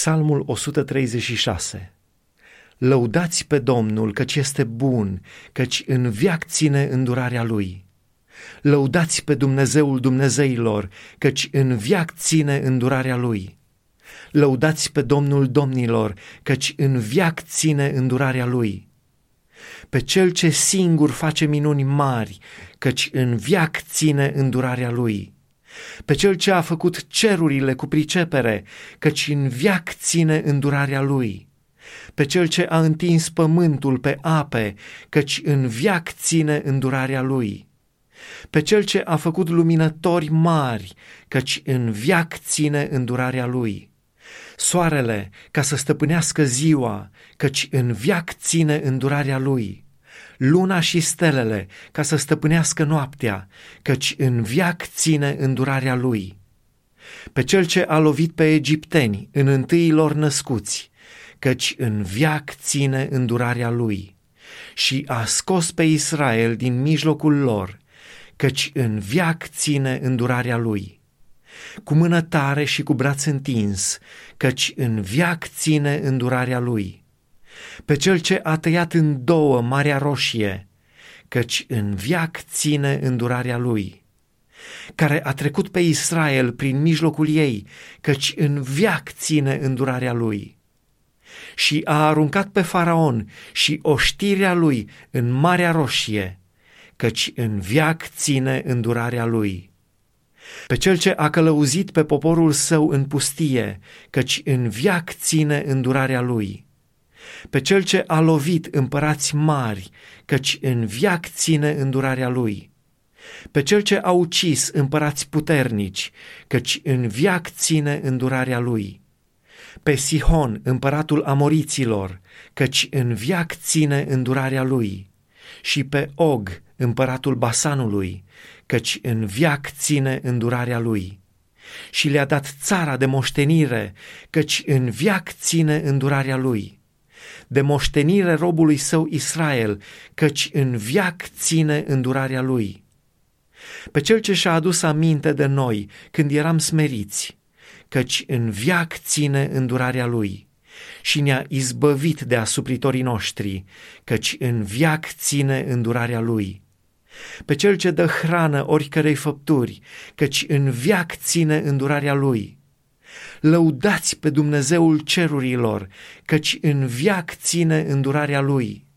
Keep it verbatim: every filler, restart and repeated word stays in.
Psalmul o sută treizeci și șase. Lăudați pe Domnul, căci este bun, căci în veac ține îndurarea Lui. Lăudați pe Dumnezeul Dumnezeilor, căci în veac ține îndurarea Lui. Lăudați pe Domnul Domnilor, căci în veac ține îndurarea Lui. Pe Cel ce singur face minuni mari, căci în veac ține îndurarea Lui. Pe Cel ce a făcut cerurile cu pricepere, căci în veac ține îndurarea Lui. Pe Cel ce a întins pământul pe ape, căci în veac ține îndurarea Lui. Pe Cel ce a făcut luminători mari, căci în veac ține îndurarea Lui. Soarele, ca să stăpânească ziua, căci în veac ține îndurarea Lui. Luna și stelele, ca să stăpânească noaptea, căci în veac ține îndurarea Lui. Pe Cel ce a lovit pe egipteni în întâii lor născuți, căci în veac ține îndurarea Lui. Și a scos pe Israel din mijlocul lor, căci în veac ține îndurarea Lui. Cu mână tare și cu braț întins, căci în veac ține îndurarea Lui. Pe Cel ce a tăiat în două Marea Roșie, căci în veac ține îndurarea Lui. Care a trecut pe Israel prin mijlocul ei, căci în veac ține îndurarea Lui. Și a aruncat pe Faraon și oștirea lui în Marea Roșie, căci în veac ține îndurarea Lui. Pe Cel ce a călăuzit pe poporul Său în pustie, căci în veac ține îndurarea Lui. Pe Cel ce a lovit împărați mari, căci în veac ține îndurarea Lui. Pe Cel ce a ucis împărați puternici, căci în veac ține îndurarea Lui. Pe Sihon, împăratul Amoriților, căci în veac ține îndurarea Lui. Și pe Og, împăratul Basanului, căci în veac ține îndurarea Lui. Și le-a dat țara de moștenire, căci în veac ține îndurarea Lui. De moștenire robului Său Israel, căci în veac ține îndurarea Lui. Pe Cel ce și-a adus aminte de noi când eram smeriți, căci în veac ține îndurarea Lui. Și ne-a izbăvit de asupritorii noștri, căci în veac ține îndurarea Lui. Pe Cel ce dă hrană oricărei făpturi, căci în veac ține îndurarea Lui. Lăudați pe Dumnezeul cerurilor, căci în veac ține îndurarea Lui.